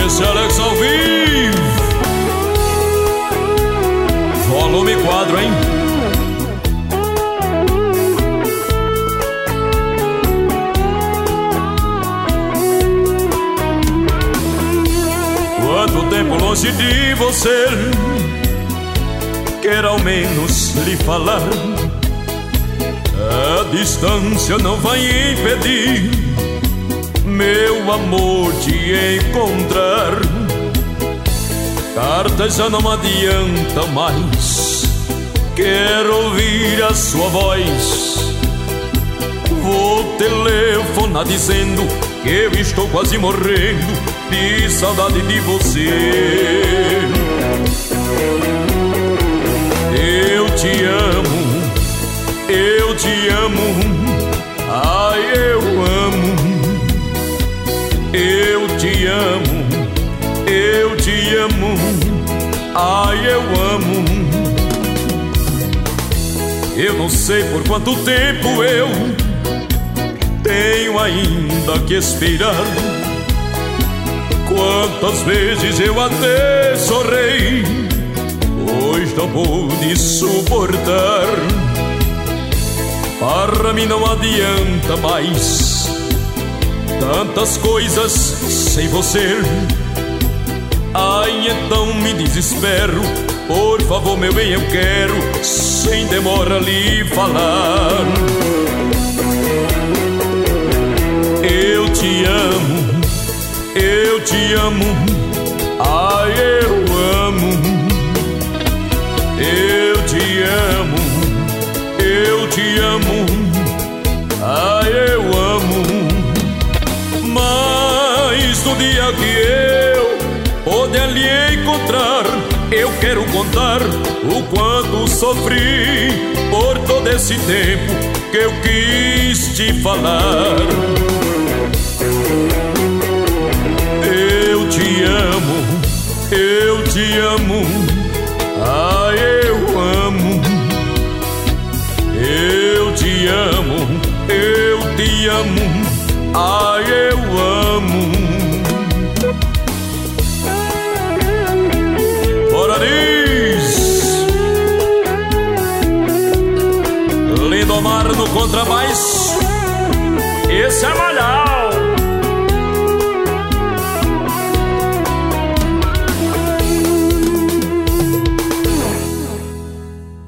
Esse é Alex ao vivo, volume 4, hein? Quanto tempo longe de você, quero ao menos lhe falar. A distância não vai impedir meu amor te encontrar. Cartas já não adianta mais, quero ouvir a sua voz. Vou telefonar dizendo que eu estou quase morrendo de saudade de você. Eu te amo, eu te amo, ai eu amo. Eu te amo, eu te amo, ai eu amo. Eu não sei por quanto tempo eu tenho ainda que esperar. Quantas vezes eu até chorei, pois não pude suportar. Para mim não adianta mais tantas coisas sem você. Ai, então me desespero. Por favor, meu bem, eu quero sem demora lhe falar. Eu te amo, eu te amo, ai, eu amo. Eu te amo, eu te amo, ai, eu amo. Mas no dia que eu puder lhe encontrar, eu quero contar o quanto sofri por todo esse tempo que eu quis te falar. Eu te amo, eu te amo, ai eu amo. Eu te amo, eu te amo, ai eu amo. Bora diz, Lindomar no contrabaixo. Esse é malhar.